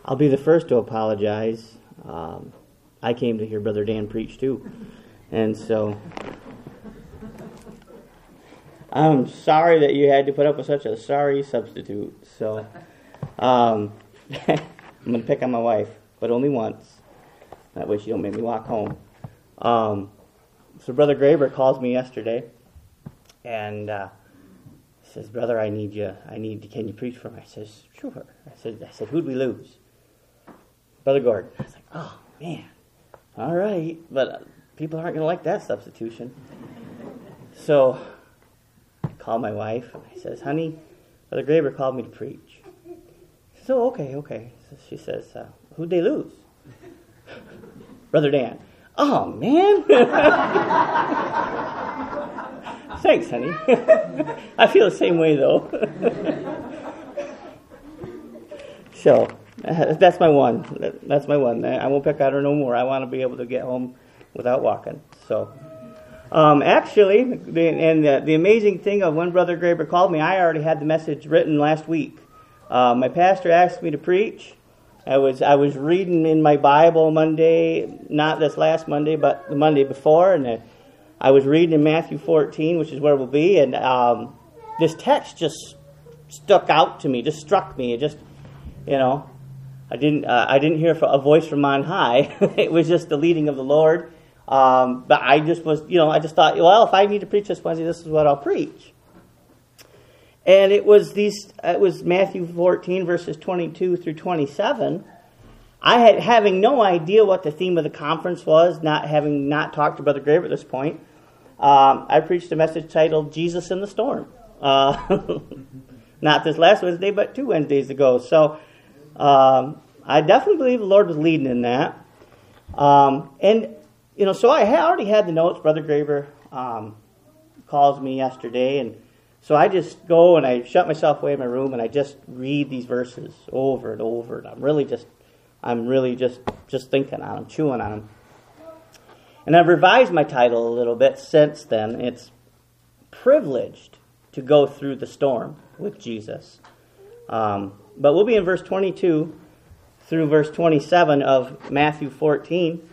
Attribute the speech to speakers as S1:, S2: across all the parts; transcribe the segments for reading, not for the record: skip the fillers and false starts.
S1: I'll be the first to apologize. I came to hear Brother Dan preach too. And so I'm sorry that you had to put up with such a sorry substitute. So I'm going to pick on my wife, but only once. That way she don't make me walk home. So Brother Graber calls me yesterday and says, "Brother, I need you. Can you preach for me?" I says, "Sure." I said, "Who'd we lose?" Brother Gordon. I was like, "Oh, man. All right." But people aren't going to like that substitution. So I call my wife and I says, "Honey, Brother Graber called me to preach." She says, "Oh, okay. So she says, "Who'd they lose?" "Brother Dan." "Oh, man." "Thanks, honey." I feel the same way, though. So, that's my one. That's my one. I won't pick at her no more. I want to be able to get home without walking. So, actually, the amazing thing of when Brother Graber called me, I already had the message written last week. My pastor asked me to preach. I was reading in my Bible Monday, not this last Monday, but the Monday before, and I was reading in Matthew 14, which is where we'll be, and this text just stuck out to me, just struck me. It just, I didn't hear a voice from on high. It was just the leading of the Lord. But I just was, I just thought, well, if I need to preach this Wednesday, this is what I'll preach. And it was Matthew 14, verses 22 through 27. Having no idea what the theme of the conference was, having not talked to Brother Graber at this point, I preached a message titled "Jesus in the Storm." Not this last Wednesday, but 2 Wednesdays ago. So I definitely believe the Lord was leading in that. So I already had the notes. Brother Graber calls me yesterday, and so I just go and I shut myself away in my room and I just read these verses over and over. And I'm really just thinking on them, chewing on them. And I've revised my title a little bit since then. It's "Privileged to Go Through the Storm with Jesus." But we'll be in verse 22 through verse 27 of Matthew 14.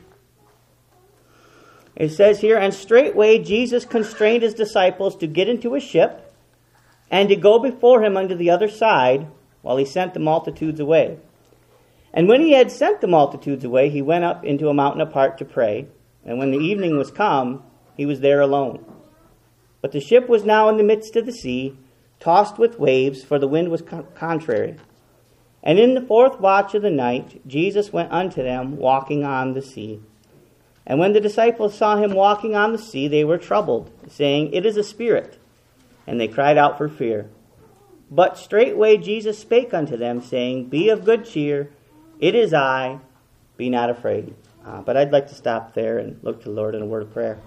S1: It says here, "And straightway Jesus constrained his disciples to get into a ship and to go before him unto the other side, while he sent the multitudes away. And when he had sent the multitudes away, he went up into a mountain apart to pray. And when the evening was come, he was there alone. But the ship was now in the midst of the sea, tossed with waves, for the wind was contrary. And in the 4th watch of the night, Jesus went unto them, walking on the sea. And when the disciples saw him walking on the sea, they were troubled, saying, It is a spirit. And they cried out for fear. But straightway Jesus spake unto them, saying, Be of good cheer, it is I, be not afraid." But I'd like to stop there and look to the Lord in a word of prayer.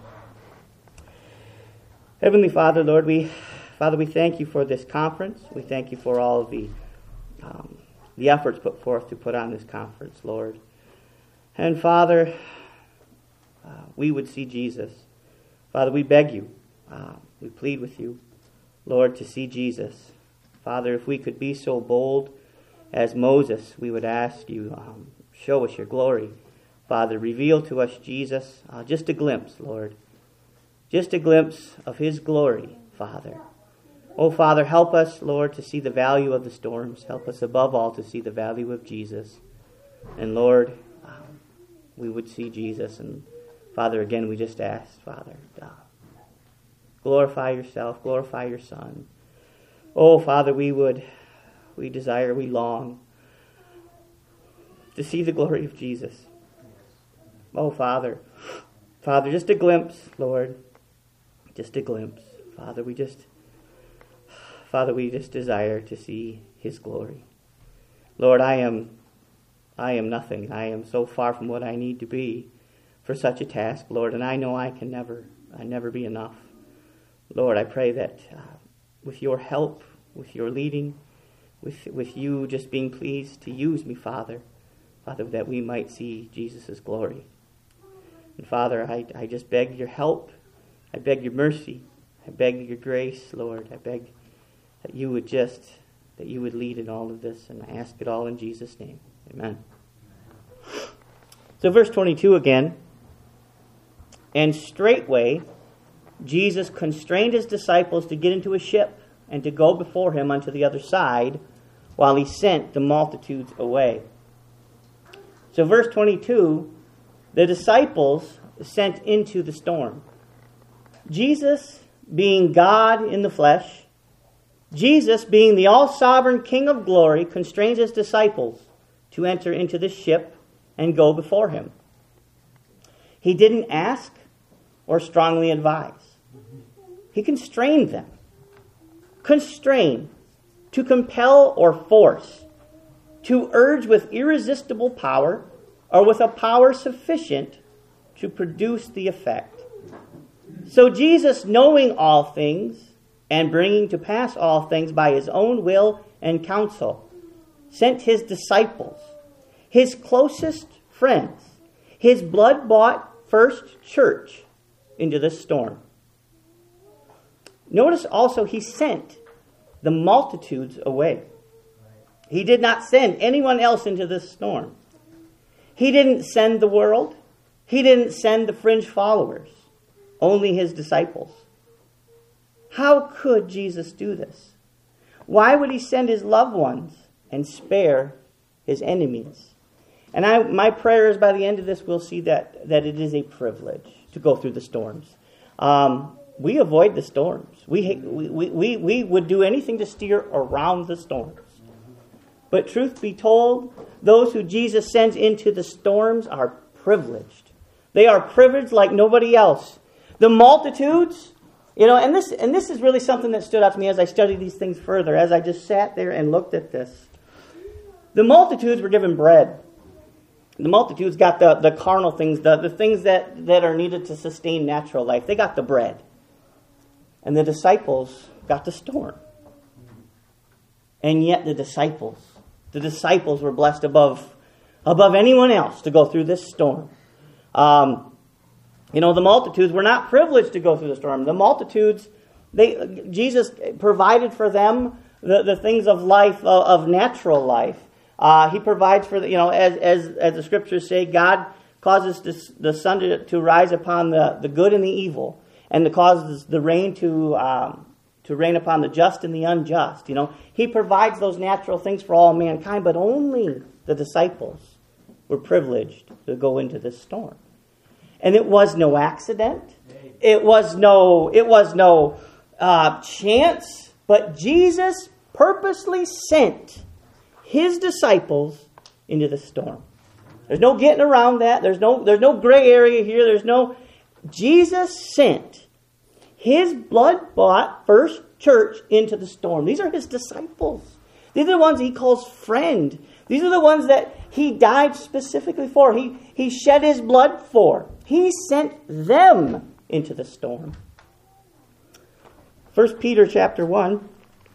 S1: Heavenly Father, Lord, we thank you for this conference. We thank you for all of the efforts put forth to put on this conference, Lord. And Father, we would see Jesus. Father, we beg you, we plead with you, Lord, to see Jesus. Father, if we could be so bold as Moses, we would ask you, show us your glory. Father, reveal to us Jesus, just a glimpse, Lord. Just a glimpse of his glory, Father. Oh, Father, help us, Lord, to see the value of the storms. Help us above all to see the value of Jesus. And Lord, we would see Jesus. And Father, again, we just ask, Father, glorify yourself, glorify your Son. Oh, Father, we desire, we long to see the glory of Jesus. Oh, Father, just a glimpse, Lord, just a glimpse. Father, we just desire to see his glory. Lord, I am nothing. I am so far from what I need to be for such a task, Lord, and I know I never be enough. Lord, I pray that with your help, with your leading, with you just being pleased to use me, Father, that we might see Jesus' glory. And Father, I just beg your help. I beg your mercy. I beg your grace, Lord. I beg that you would lead in all of this, and I ask it all in Jesus' name. Amen. So verse 22 again. And straightway Jesus constrained his disciples to get into a ship and to go before him unto the other side, while he sent the multitudes away. So verse 22, the disciples sent into the storm. Jesus being God in the flesh, Jesus being the all-sovereign King of glory, constrains his disciples to enter into the ship and go before him. He didn't ask or strongly advise. He constrained them. Constrain, to compel or force, to urge with irresistible power or with a power sufficient to produce the effect. So Jesus, knowing all things and bringing to pass all things by his own will and counsel, sent his disciples, his closest friends, his blood-bought first church, into the storm. Notice also he sent the multitudes away. He did not send anyone else into this storm. He didn't send the world. He didn't send the fringe followers. Only his disciples. How could Jesus do this? Why would he send his loved ones and spare his enemies? And my prayer is by the end of this we'll see that it is a privilege to go through the storms. We avoid the storms. We would do anything to steer around the storms. But truth be told, those who Jesus sends into the storms are privileged. They are privileged like nobody else. The multitudes, and this is really something that stood out to me as I studied these things further, as I just sat there and looked at this. The multitudes were given bread. The multitudes got the carnal things, the things that are needed to sustain natural life. They got the bread. And the disciples got the storm. And yet the disciples were blessed above anyone else to go through this storm. The multitudes were not privileged to go through the storm. The multitudes, Jesus provided for them the things of life, of natural life. He provides for as the scriptures say, God causes the sun to rise upon the good and the evil, and causes the rain to rain upon the just and the unjust. He provides those natural things for all mankind, but only the disciples were privileged to go into this storm. And it was no accident. It was no chance, but Jesus purposely sent his disciples into the storm. There's no getting around that. There's no gray area here. Jesus sent his blood-bought first church into the storm. These are his disciples. These are the ones he calls friend. These are the ones that he died specifically for. He shed his blood for. He sent them into the storm. 1 Peter chapter 1.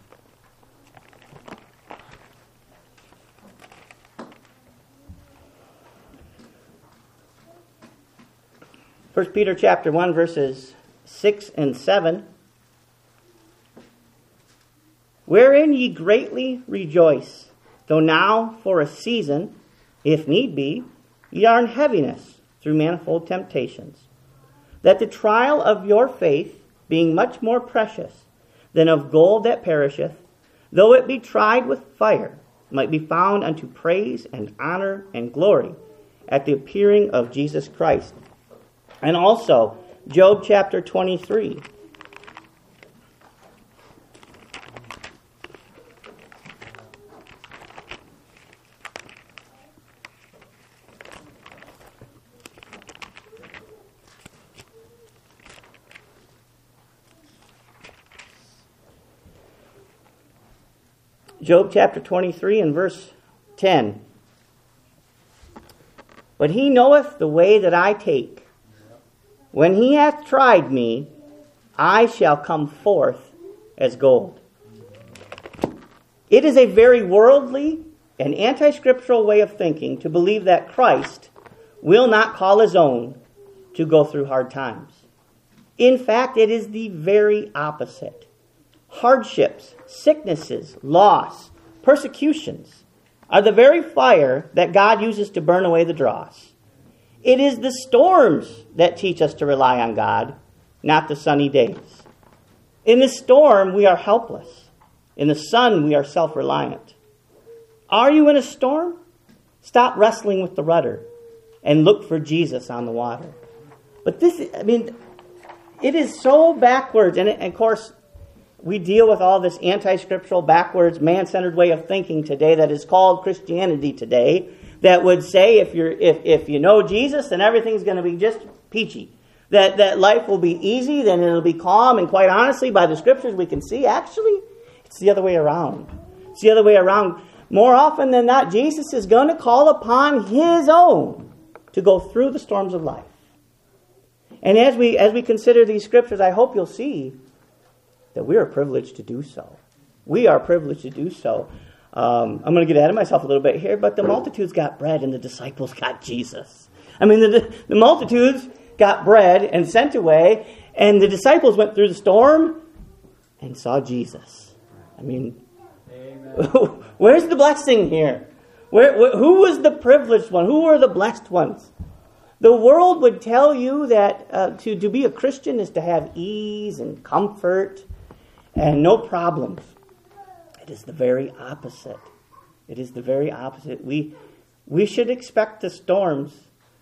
S1: First Peter chapter 1, verses 6 and 7. Wherein ye greatly rejoice, though now for a season, if need be, ye are in heaviness through manifold temptations, that the trial of your faith, being much more precious than of gold that perisheth, though it be tried with fire, might be found unto praise and honor and glory at the appearing of Jesus Christ. And also, Job chapter 23. Job chapter 23 and verse 10. But he knoweth the way that I take. When he hath tried me, I shall come forth as gold. It is a very worldly and anti-scriptural way of thinking to believe that Christ will not call his own to go through hard times. In fact, it is the very opposite. Hardships, sicknesses, loss, persecutions are the very fire that God uses to burn away the dross. It is the storms that teach us to rely on God, not the sunny days. In the storm, we are helpless. In the sun, we are self-reliant. Are you in a storm? Stop wrestling with the rudder and look for Jesus on the water. But it is so backwards. And of course, we deal with all this anti-scriptural, backwards, man-centered way of thinking today that is called Christianity today, that would say if you know Jesus, then everything's going to be just peachy. That life will be easy, then it'll be calm. And quite honestly, by the scriptures, we can see, actually, it's the other way around. It's the other way around. More often than not, Jesus is going to call upon His own to go through the storms of life. And as we consider these scriptures, I hope you'll see that we are privileged to do so. We are privileged to do so. I'm going to get ahead of myself a little bit here, but the multitudes got bread and the disciples got Jesus. The multitudes got bread and sent away, and the disciples went through the storm and saw Jesus. Amen. Where's the blessing here? Who was the privileged one? Who were the blessed ones? The world would tell you that to be a Christian is to have ease and comfort and no problems. It is the very opposite. It is the very opposite. We should expect the storms,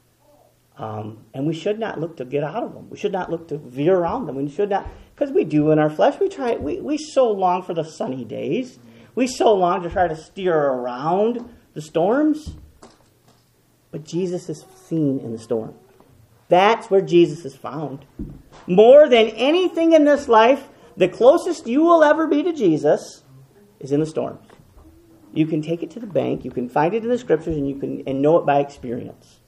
S1: and we should not look to get out of them. We should not look to veer around them. We should not, because we do in our flesh. We so long for the sunny days. We so long to try to steer around the storms. But Jesus is seen in the storm. That's where Jesus is found. More than anything in this life, the closest you will ever be to Jesus is in the storms. You can take it to the bank. You can find it in the scriptures, and you can know it by experience.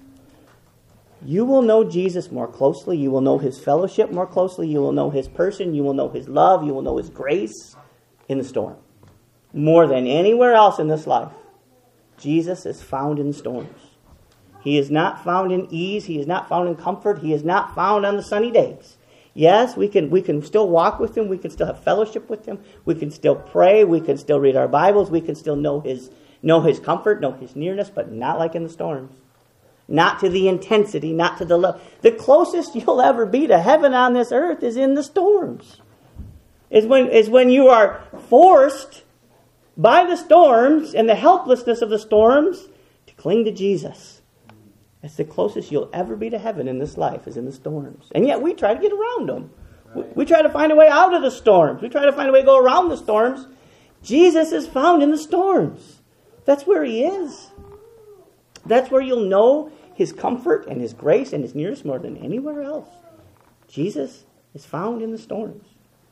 S1: You will know Jesus more closely. You will know His fellowship more closely. You will know His person. You will know His love. You will know His grace in the storm. More than anywhere else in this life, Jesus is found in storms. He is not found in ease. He is not found in comfort. He is not found on the sunny days. Yes, we can still walk with Him. We can still have fellowship with Him. We can still pray. We can still read our Bibles. We can still know His comfort, know His nearness, but not like in the storms. Not to the intensity, not to the love. The closest you'll ever be to heaven on this earth is in the storms. Is when you are forced by the storms and the helplessness of the storms to cling to Jesus. That's the closest you'll ever be to heaven in this life, is in the storms. And yet we try to get around them. Right. We try to find a way out of the storms. We try to find a way to go around the storms. Jesus is found in the storms. That's where He is. That's where you'll know His comfort and His grace and His nearness more than anywhere else. Jesus is found in the storms.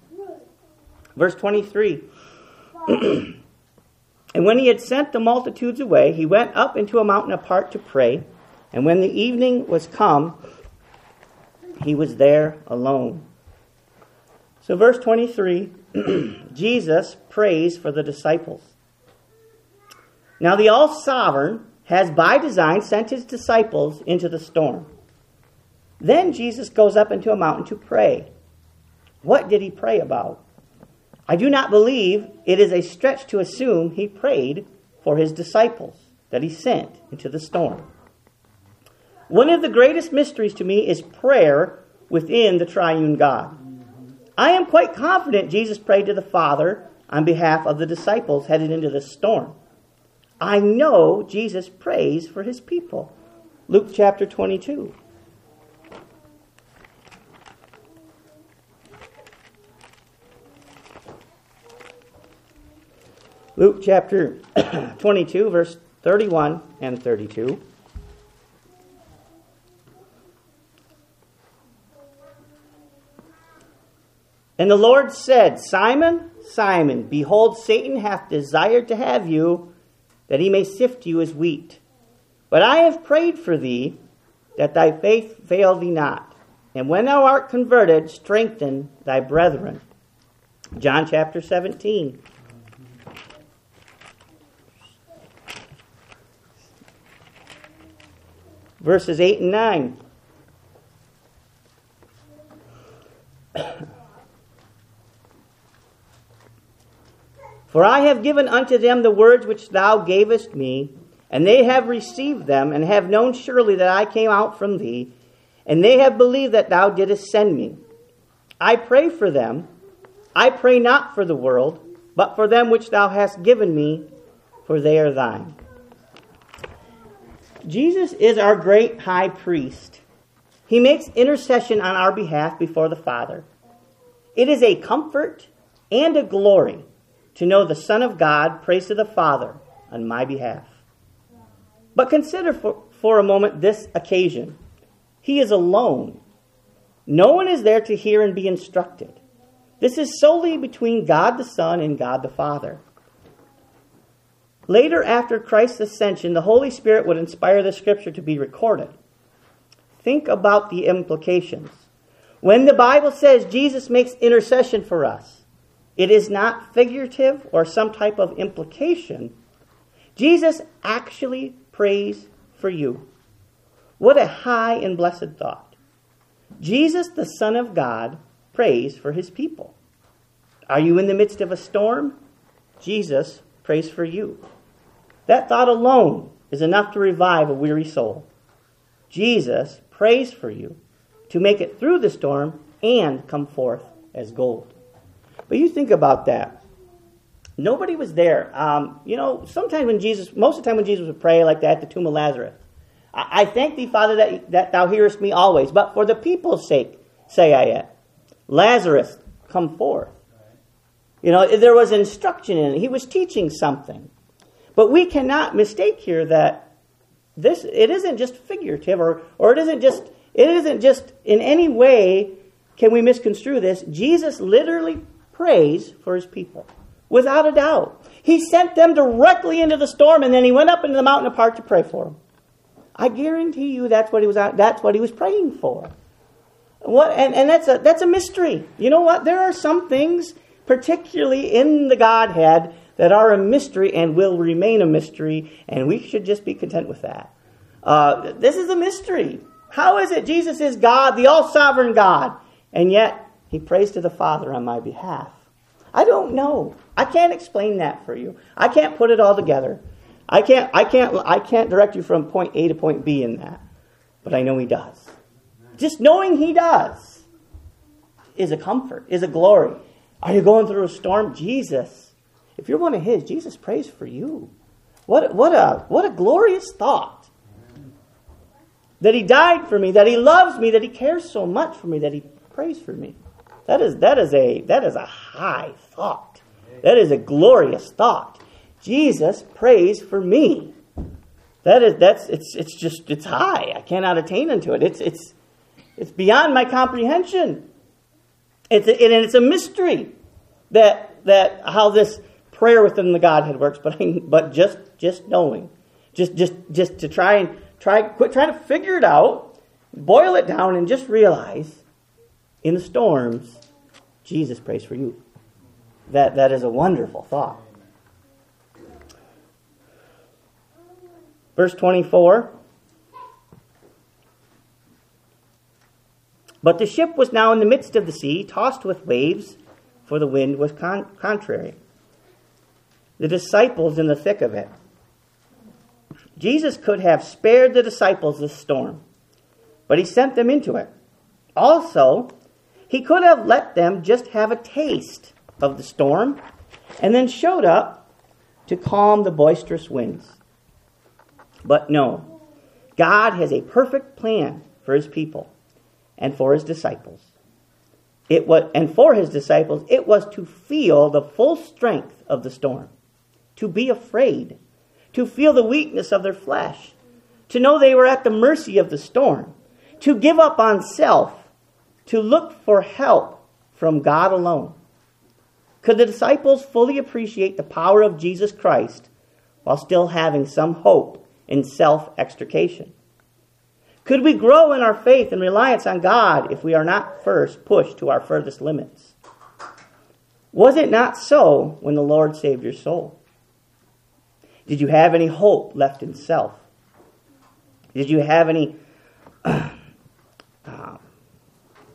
S1: Verse 23. And when He had sent the multitudes away, He went up into a mountain apart to pray. And when the evening was come, He was there alone. So verse 23, Jesus prays for the disciples. Now the All-Sovereign has by design sent His disciples into the storm. Then Jesus goes up into a mountain to pray. What did He pray about? I do not believe it is a stretch to assume He prayed for His disciples that He sent into the storm. One of the greatest mysteries to me is prayer within the triune God. I am quite confident Jesus prayed to the Father on behalf of the disciples headed into the storm. I know Jesus prays for His people. Luke chapter 22. Luke chapter 22, verse 31 and 32. And the Lord said, Simon, Simon, behold, Satan hath desired to have you, that he may sift you as wheat. But I have prayed for thee, that thy faith fail thee not. And when thou art converted, strengthen thy brethren. John chapter 17. Verses 8 and 9. For I have given unto them the words which thou gavest me, and they have received them, and have known surely that I came out from thee, and they have believed that thou didst send me. I pray for them. I pray not for the world, but for them which thou hast given me, for they are thine. Jesus is our great high priest. He makes intercession on our behalf before the Father. It is a comfort and a glory to know the Son of God prays to the Father on my behalf. But consider for a moment this occasion. He is alone. No one is there to hear and be instructed. This is solely between God the Son and God the Father. Later, after Christ's ascension, the Holy Spirit would inspire the Scripture to be recorded. Think about the implications. When the Bible says Jesus makes intercession for us, it is not figurative or some type of implication. Jesus actually prays for you. What a high and blessed thought. Jesus, the Son of God, prays for his people. Are you in the midst of a storm? Jesus prays for you. That thought alone is enough to revive a weary soul. Jesus prays for you to make it through the storm and come forth as gold. But you think about that. Nobody was there. Most of the time when Jesus would pray like that at the tomb of Lazarus, I thank thee, Father, that thou hearest me always, but for the people's sake say I yet. Lazarus, come forth. There was instruction in it. He was teaching something. But we cannot mistake here that it isn't just figurative or it isn't just in any way can we misconstrue this. Jesus literally prays for his people. Without a doubt. He sent them directly into the storm, and then he went up into the mountain apart to pray for them. I guarantee you that's what he was praying for. And that's a mystery. You know what? There are some things, particularly in the Godhead, that are a mystery and will remain a mystery, and we should just be content with that. This is a mystery. How is it Jesus is God, the all-sovereign God, and yet he prays to the Father on my behalf? I don't know. I can't explain that for you. I can't put it all together. I can't direct you from point A to point B in that. But I know he does. Just knowing he does is a comfort, is a glory. Are you going through a storm? Jesus, if you're one of his, Jesus prays for you. What a glorious thought. That he died for me, that he loves me, that he cares so much for me, that he prays for me. That is a high thought. That is a glorious thought. Jesus prays for me. It's high. I cannot attain unto it. It's beyond my comprehension. It's a mystery that how this prayer within the Godhead works. But just knowing, just to quit trying to figure it out, boil it down, and just realize in the storms, Jesus prays for you. That is a wonderful thought. Verse 24. But the ship was now in the midst of the sea, tossed with waves, for the wind was contrary. The disciples in the thick of it. Jesus could have spared the disciples this storm, but he sent them into it. Also, he could have let them just have a taste of the storm and then showed up to calm the boisterous winds. But no, God has a perfect plan for his people and for his disciples. It was to feel the full strength of the storm, to be afraid, to feel the weakness of their flesh, to know they were at the mercy of the storm, to give up on self, to look for help from God alone. Could the disciples fully appreciate the power of Jesus Christ while still having some hope in self-extrication? Could we grow in our faith and reliance on God if we are not first pushed to our furthest limits? Was it not so when the Lord saved your soul? Did you have any hope left in self? Did you have any...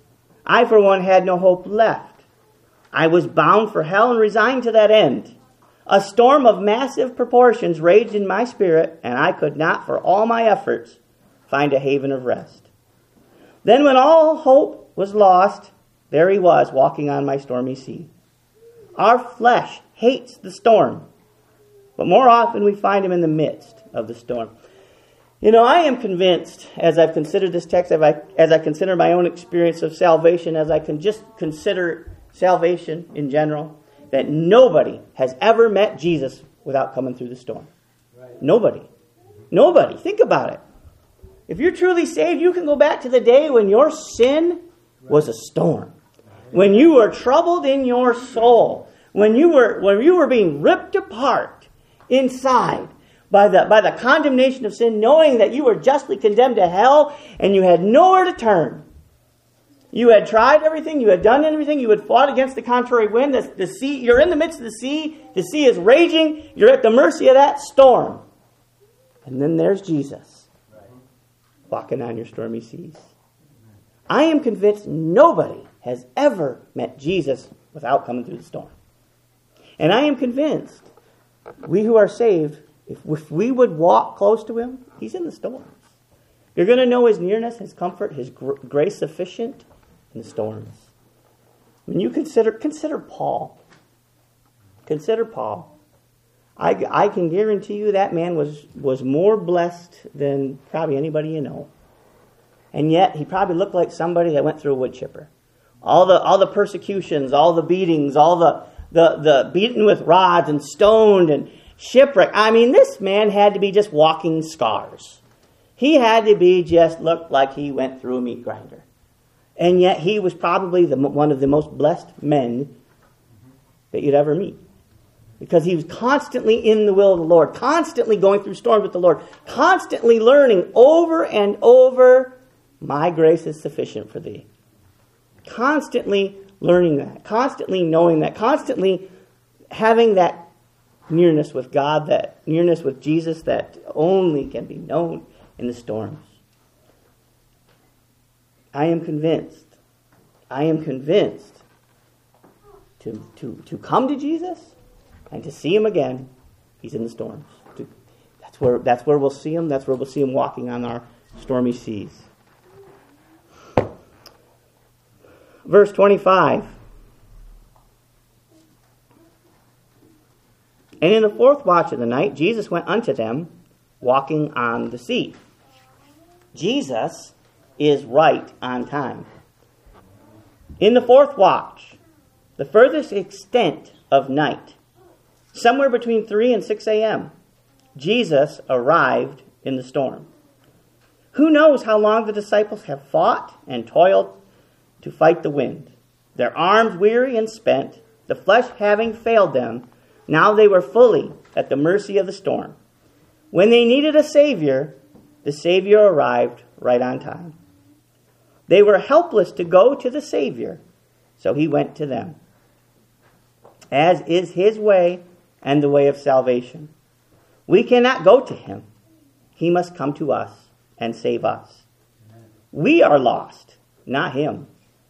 S1: I, for one, had no hope left. I was bound for hell and resigned to that end. A storm of massive proportions raged in my spirit, and I could not, for all my efforts, find a haven of rest. Then when all hope was lost, there he was, walking on my stormy sea. Our flesh hates the storm, but more often we find him in the midst of the storm. You know, I am convinced, as I've considered this text, as I consider my own experience of salvation, as I can just consider salvation in general, that nobody has ever met Jesus without coming through the storm. Right. Nobody. Nobody. Think about it. If you're truly saved, you can go back to the day when your sin was a storm. When you were troubled in your soul. When you were being ripped apart inside by the condemnation of sin, knowing that you were justly condemned to hell and you had nowhere to turn. You had tried everything, you had done everything, you had fought against the contrary wind. The sea, you're in the midst of the sea is raging, you're at the mercy of that storm. And then there's Jesus walking on your stormy seas. I am convinced nobody has ever met Jesus without coming through the storm. And I am convinced we who are saved, if we would walk close to him, he's in the storms. You're going to know his nearness, his comfort, his grace sufficient in the storms. When you consider Paul. Consider Paul. I can guarantee you that man was more blessed than probably anybody you know. And yet he probably looked like somebody that went through a wood chipper. All the persecutions, all the beatings, all the beaten with rods and stoned and shipwrecked. I mean, this man had to be just walking scars. He had to be just looked like he went through a meat grinder. And yet he was probably one of the most blessed men that you'd ever meet. Because he was constantly in the will of the Lord, constantly going through storms with the Lord, constantly learning over and over, my grace is sufficient for thee. Constantly learning that, constantly knowing that, constantly having that nearness with God, that nearness with Jesus that only can be known in the storms. I am convinced to come to Jesus and to see him again, he's in the storms. That's where we'll see him. That's where we'll see him walking on our stormy seas. Verse 25. And in the fourth watch of the night, Jesus went unto them, walking on the sea. Jesus is right on time. In the fourth watch, the furthest extent of night, somewhere between 3 and 6 a.m., Jesus arrived in the storm. Who knows how long the disciples have fought and toiled to fight the wind, their arms weary and spent, the flesh having failed them. Now they were fully at the mercy of the storm. When they needed a Savior, the Savior arrived right on time. They were helpless to go to the Savior, so he went to them. As is his way and the way of salvation. We cannot go to him. He must come to us and save us. We are lost, not him.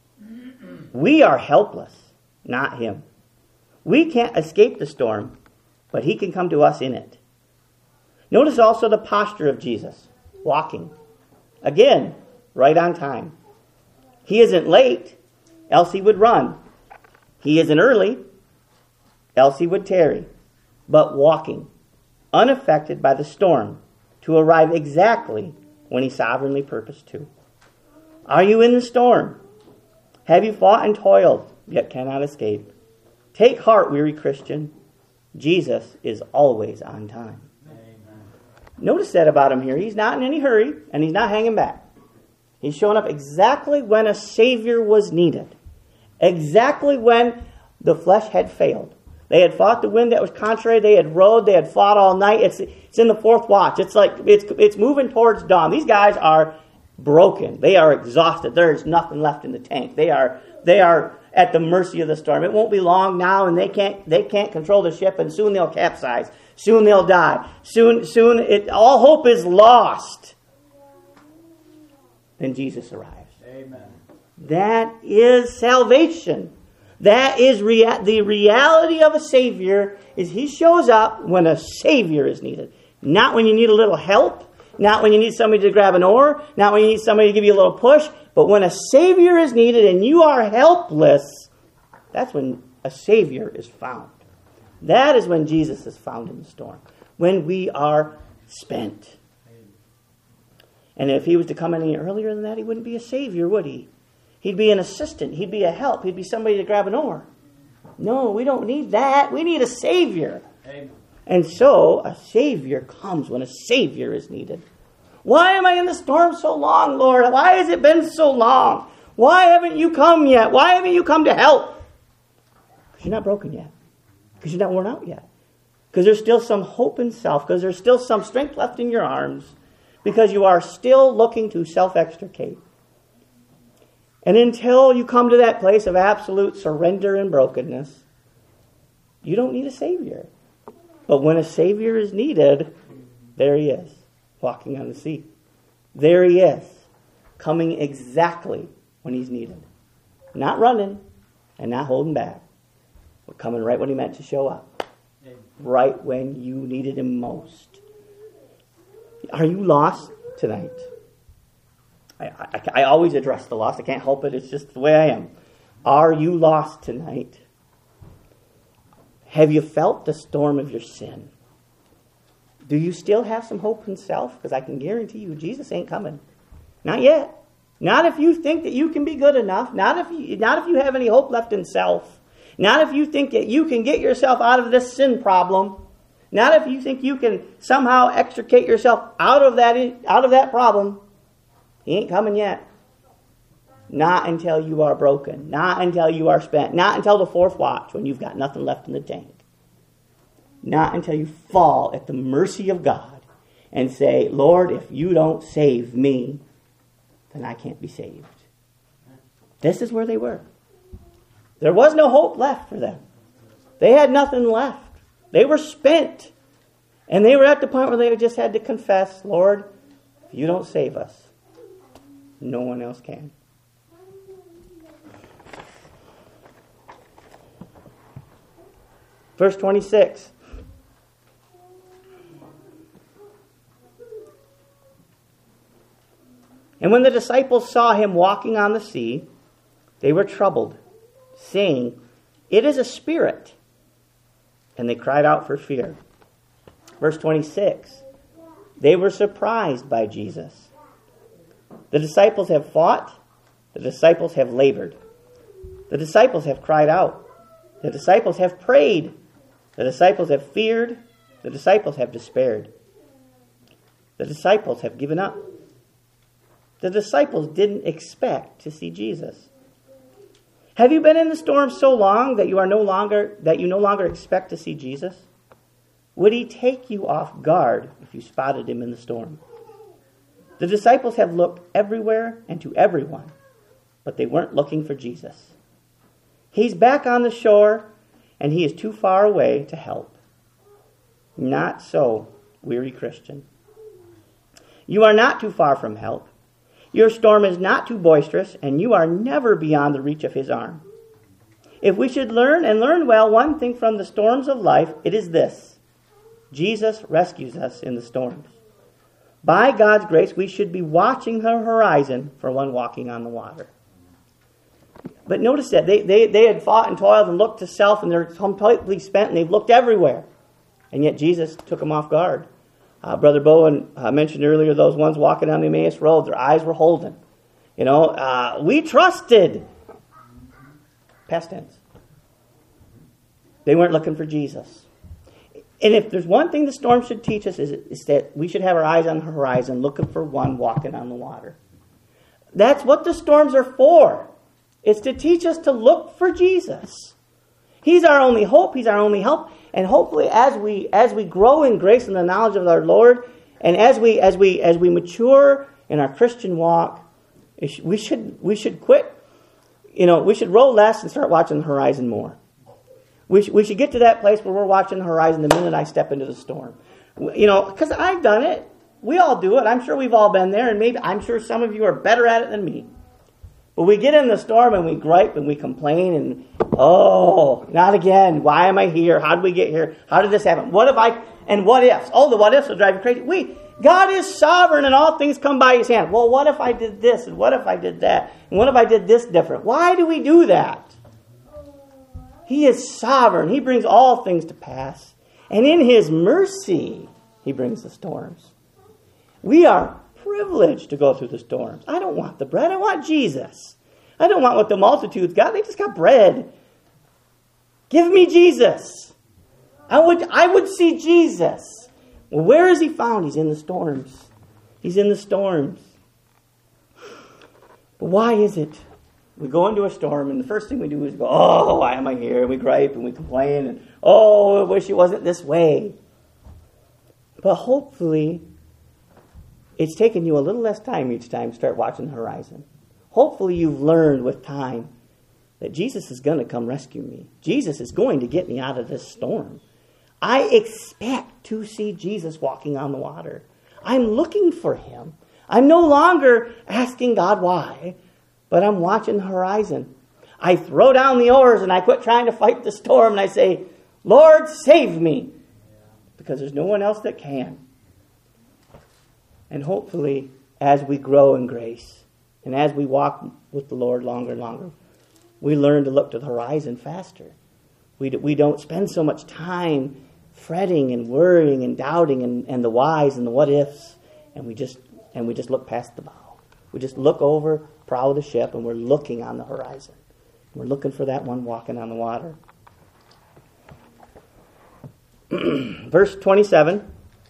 S1: We are helpless, not him. We can't escape the storm, but he can come to us in it. Notice also the posture of Jesus, walking. Again, right on time. He isn't late, else he would run. He isn't early, else he would tarry. But walking, unaffected by the storm, to arrive exactly when he sovereignly purposed to. Are you in the storm? Have you fought and toiled, yet cannot escape? Take heart, weary Christian. Jesus is always on time. Amen. Notice that about him here. He's not in any hurry, and he's not hanging back. He's showing up exactly when a Savior was needed. Exactly when the flesh had failed. They had fought the wind that was contrary. They had rowed. They had fought all night. It's in the fourth watch. It's like it's moving towards dawn. These guys are broken. They are exhausted. There is nothing left in the tank. They are at the mercy of the storm. It won't be long now, and they can't control the ship, and soon they'll capsize. Soon they'll die. Soon all hope is lost. Then Jesus arrives. Amen. That is salvation. That is the reality of a Savior, is He shows up when a Savior is needed. Not when you need a little help, not when you need somebody to grab an oar, not when you need somebody to give you a little push, but when a Savior is needed and you are helpless, that's when a Savior is found. That is when Jesus is found in the storm. When we are spent. And if He was to come any earlier than that, He wouldn't be a Savior, would He? He'd be an assistant. He'd be a help. He'd be somebody to grab an oar. No, we don't need that. We need a Savior. Amen. And so a Savior comes when a Savior is needed. Why am I in the storm so long, Lord? Why has it been so long? Why haven't you come yet? Why haven't you come to help? Because you're not broken yet. Because you're not worn out yet. Because there's still some hope in self. Because there's still some strength left in your arms. Because you are still looking to self-extricate. And until you come to that place of absolute surrender and brokenness, you don't need a Savior. But when a Savior is needed, there He is, walking on the sea. There He is, coming exactly when He's needed. Not running and not holding back, but coming right when He meant to show up. Right when you needed Him most. Are you lost tonight? I always address the lost. I can't help it. It's just the way I am. Are you lost tonight? Have you felt the storm of your sin? Do you still have some hope in self? Because I can guarantee you Jesus ain't coming. Not yet. Not if you think that you can be good enough. Not if you have any hope left in self. Not if you think that you can get yourself out of this sin problem. Not if you think you can somehow extricate yourself out of that problem. He ain't coming yet. Not until you are broken. Not until you are spent. Not until the fourth watch when you've got nothing left in the tank. Not until you fall at the mercy of God and say, Lord, if you don't save me, then I can't be saved. This is where they were. There was no hope left for them. They had nothing left. They were spent. And they were at the point where they just had to confess, Lord, if you don't save us, no one else can. Verse 26. And when the disciples saw Him walking on the sea, they were troubled, saying, It is a spirit. And they cried out for fear. Verse 26. They were surprised by Jesus. The disciples have fought. The disciples have labored. The disciples have cried out. The disciples have prayed. The disciples have feared. The disciples have despaired. The disciples have given up. The disciples didn't expect to see Jesus. Have you been in the storm so long that you no longer expect to see Jesus? Would He take you off guard if you spotted Him in the storm? The disciples have looked everywhere and to everyone, but they weren't looking for Jesus. He's back on the shore, and He is too far away to help. Not so, weary Christian. You are not too far from help. Your storm is not too boisterous, and you are never beyond the reach of His arm. If we should learn, and learn well, one thing from the storms of life, it is this: Jesus rescues us in the storms. By God's grace, we should be watching the horizon for one walking on the water. But notice that they had fought and toiled and looked to self, and they're completely spent, and they've looked everywhere. And yet Jesus took them off guard. Brother Bowen mentioned earlier those ones walking on the Emmaus Road. Their eyes were holding. We trusted. Past tense. They weren't looking for Jesus. And if there's one thing the storm should teach us is that we should have our eyes on the horizon looking for one walking on the water. That's what the storms are for. It's to teach us to look for Jesus. He's our only hope. He's our only help. And hopefully as we grow in grace and the knowledge of our Lord, and as we mature in our Christian walk, we should quit. We should row less and start watching the horizon more. We should get to that place where we're watching the horizon the minute I step into the storm. Because I've done it. We all do it. I'm sure we've all been there, and I'm sure some of you are better at it than me. But we get in the storm and we gripe and we complain and, oh, not again. Why am I here? How did we get here? How did this happen? What if I, and what ifs? Oh, the what ifs will drive you crazy. God is sovereign and all things come by His hand. Well, what if I did this? And what if I did that? And what if I did this different? Why do we do that? He is sovereign. He brings all things to pass. And in His mercy, He brings the storms. We are privileged to go through the storms. I don't want the bread. I want Jesus. I don't want what the multitudes got. They just got bread. Give me Jesus. I would see Jesus. Well, where is He found? He's in the storms. He's in the storms. But why is it? We go into a storm, and the first thing we do is go, oh, why am I here? And we gripe, and we complain, and oh, I wish it wasn't this way. But hopefully, it's taken you a little less time each time to start watching the horizon. Hopefully, you've learned with time that Jesus is going to come rescue me. Jesus is going to get me out of this storm. I expect to see Jesus walking on the water. I'm looking for Him. I'm no longer asking God why, but I'm watching the horizon. I throw down the oars and I quit trying to fight the storm and I say, Lord, save me. Because there's no one else that can. And hopefully, as we grow in grace and as we walk with the Lord longer and longer, we learn to look to the horizon faster. We don't spend so much time fretting and worrying and doubting and the whys and the what ifs, and we just look past the bow. We just look over, prow of the ship, and we're looking on the horizon. We're looking for that one walking on the water. Verse 27.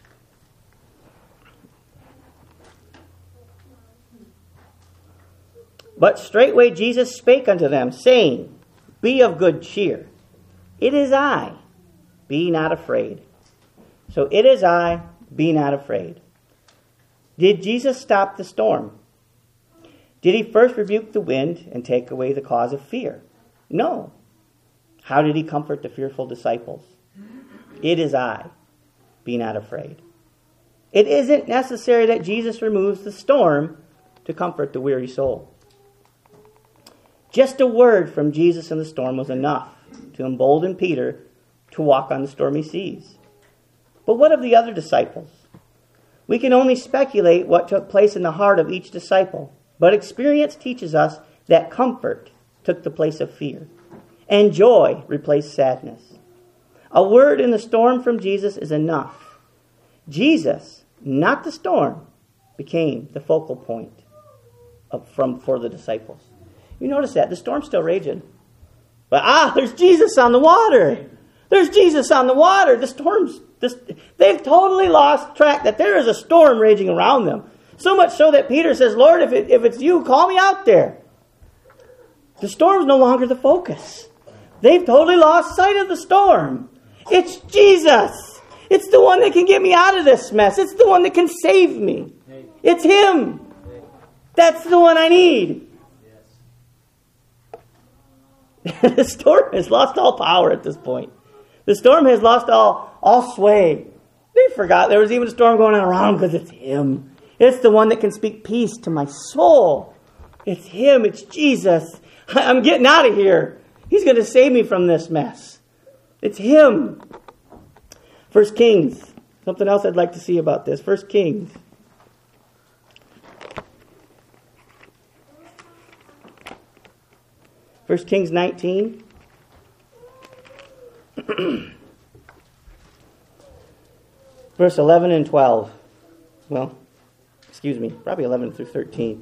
S1: But straightway Jesus spake unto them, saying, Be of good cheer. It is I. Be not afraid. So it is I. Be not afraid. Did Jesus stop the storm? Did He first rebuke the wind and take away the cause of fear? No. How did He comfort the fearful disciples? It is I. Be not afraid. It isn't necessary that Jesus removes the storm to comfort the weary soul. Just a word from Jesus in the storm was enough to embolden Peter to walk on the stormy seas. But what of the other disciples? We can only speculate what took place in the heart of each disciple, but experience teaches us that comfort took the place of fear, and joy replaced sadness. A word in the storm from Jesus is enough. Jesus, not the storm, became the focal point for the disciples. You notice that the storm's still raging, but there's Jesus on the water. There's Jesus on the water. They've totally lost track that there is a storm raging around them. So much so that Peter says, Lord, if it's you, call me out there. The storm's no longer the focus. They've totally lost sight of the storm. It's Jesus. It's the one that can get me out of this mess. It's the one that can save me. It's Him. That's the one I need. The storm has lost all power at this point. The storm has lost all sway. They forgot there was even a storm going on around because it's Him. It's the one that can speak peace to my soul. It's Him. It's Jesus. I'm getting out of here. He's going to save me from this mess. It's Him. 1 Kings. Something else I'd like to see about this. 1 Kings. First Kings 19. Verse 11 and 12. Well, excuse me, probably 11 through 13.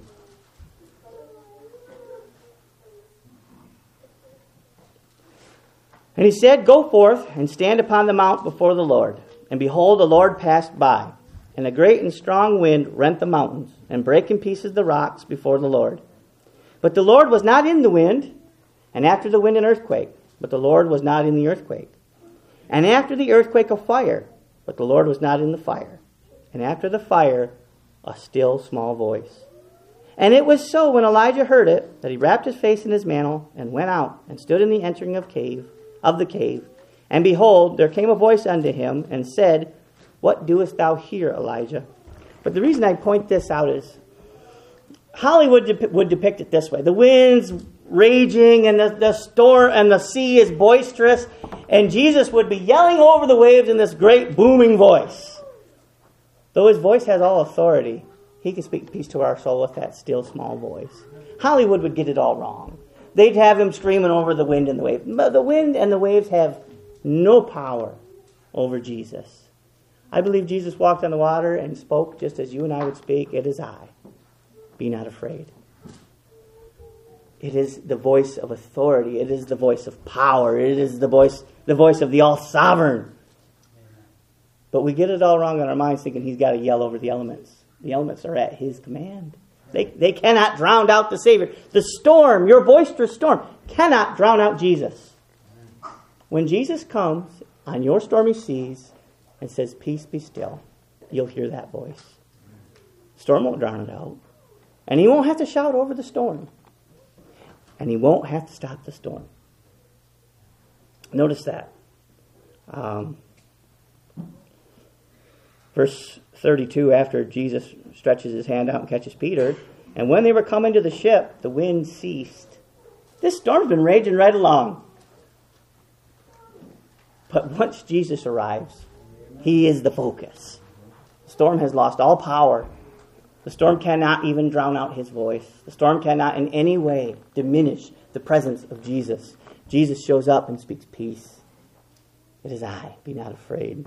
S1: And he said, Go forth and stand upon the mount before the Lord. And behold, the Lord passed by, and a great and strong wind rent the mountains, and brake in pieces the rocks before the Lord. But the Lord was not in the wind, and after the wind an earthquake, but the Lord was not in the earthquake. And after the earthquake a fire, but the Lord was not in the fire. And after the fire a still small voice. And it was so when Elijah heard it, that he wrapped his face in his mantle, and went out, and stood in the entering of the cave. And behold, there came a voice unto him, and said, What doest thou here, Elijah? But the reason I point this out is, Hollywood would depict it this way. The wind's raging and the storm and the sea is boisterous, and Jesus would be yelling over the waves in this great booming voice. Though his voice has all authority, he can speak peace to our soul with that still small voice. Hollywood would get it all wrong. They'd have him screaming over the wind and the waves. But the wind and the waves have no power over Jesus. I believe Jesus walked on the water and spoke just as you and I would speak. It is I. Be not afraid. It is the voice of authority. It is the voice of power. It is the voice of the all-sovereign. But we get it all wrong in our minds thinking he's got to yell over the elements. The elements are at his command. They cannot drown out the Savior. The storm, your boisterous storm, cannot drown out Jesus. When Jesus comes on your stormy seas and says, peace be still, you'll hear that voice. The storm won't drown it out. And he won't have to shout over the storm. And he won't have to stop the storm. Notice that. Verse 32, after Jesus stretches his hand out and catches Peter, and when they were coming to the ship, the wind ceased. This storm's been raging right along. But once Jesus arrives, he is the focus. The storm has lost all power. The storm cannot even drown out his voice. The storm cannot in any way diminish the presence of Jesus. Jesus shows up and speaks peace. It is I. Be not afraid.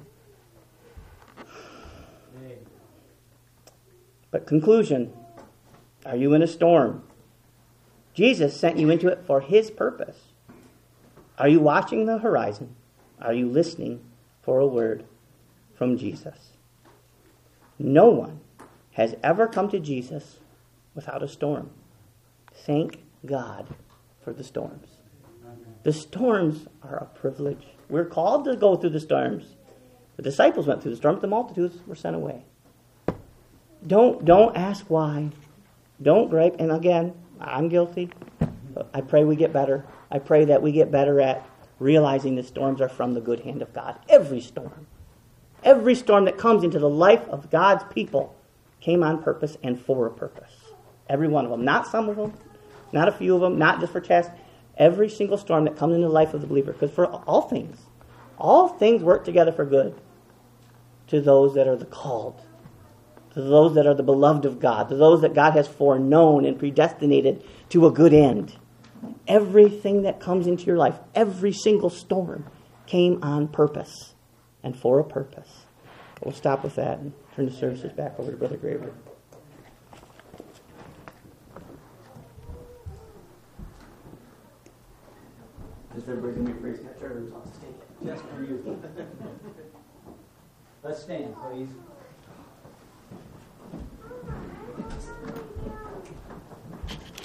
S1: But conclusion, are you in a storm? Jesus sent you into it for his purpose. Are you watching the horizon? Are you listening for a word from Jesus? No one has ever come to Jesus without a storm. Thank God for the storms. The storms are a privilege. We're called to go through the storms. The disciples went through the storm, but the multitudes were sent away. Don't ask why. Don't gripe. And again, I'm guilty. But I pray we get better. I pray that we get better at realizing the storms are from the good hand of God. Every storm that comes into the life of God's people came on purpose and for a purpose. Every one of them. Not some of them. Not a few of them. Not just for chast. Every single storm that comes into the life of the believer. Because for all things work together for good to those that are the called. To those that are the beloved of God. To those that God has foreknown and predestinated to a good end. Everything that comes into your life, every single storm, came on purpose and for a purpose. We'll stop with that and turn the services back over to Brother Graver. Is everybody going to be praising that church? Just for you. Let's stand, please.